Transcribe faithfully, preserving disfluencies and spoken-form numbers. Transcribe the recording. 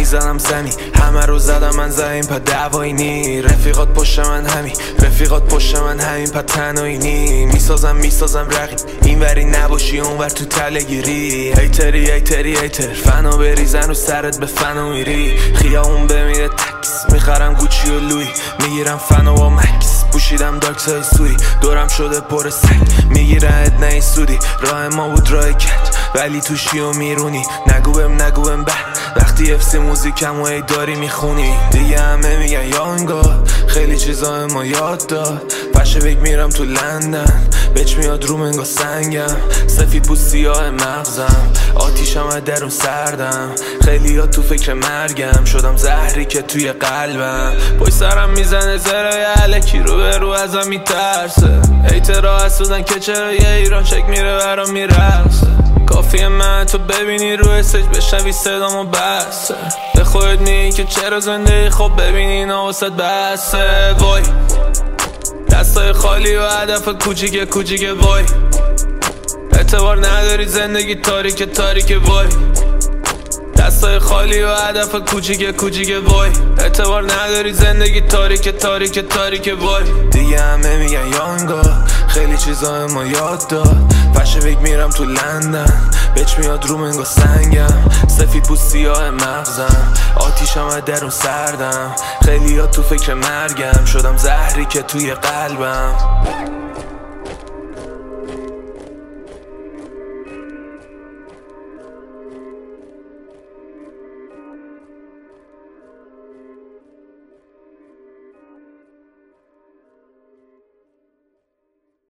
میزنم زمین، همه رو زدم من زمین پا دعوایی نی. رفیقات پشت من همین، رفیقات پشت من همین پا تنهایی نی. میسازم میسازم رقیب، این وری نباشی اون ور تو تله گیری. ایتری ایتری ایتر فنا بریزن رو سرت به فنا میری. خیابون بمیره تکس، میخرم گوچی و لوی، میگیرم فنا با مکس. پوشیدم داکس های سوری، دورم شده پر سگ، میگیرن ادنه سودی. راه ما بود راه کج، ولی توشی و میرونی. نگو بهم نگو بهم بد، وقتی افسی موزیکم و ای داری میخونی. دیگه همه میگن یانگا، خیلی چیزا ما یاد داد. پشه بگ میرم تو لندن، بچ میاد رو منگا سنگم. سفید پوست سیاه مغزم، آتیشم از درون سردم. خیلی ها تو فکر مرگم، شدم زهری که توی قلبم. پای سرم میزنه زرای علکی، رو به رو ازم میترسه. ایترا حسودن که چرا یه ایران چک میره برام میرسه. کافیه من تو ببینی رو استیج بشنوی صدامو بسه. به خودت میگی که چرا زندگی خب ببینی اینا واسه بسه. وای دستای خالی و هدف کوچیک کوچیک. وای اعتبار نداری زندگی تاریک تاریک. وای دستای خالی و هدف کوچیک کوچیک. وای اعتبار نداری زندگی تاریک تاریک تاریک. وای دیگه همه میگن یانگا، خیلی چیزا ما یاد داد. پشه بگ میرم تو لندن، بچ میاد رو منگا سنگم. سفید پوست سیاه مغزم، آتیشم از درون سردم. خیلی ها تو فکر مرگم، شدم زهری که توی قلبم.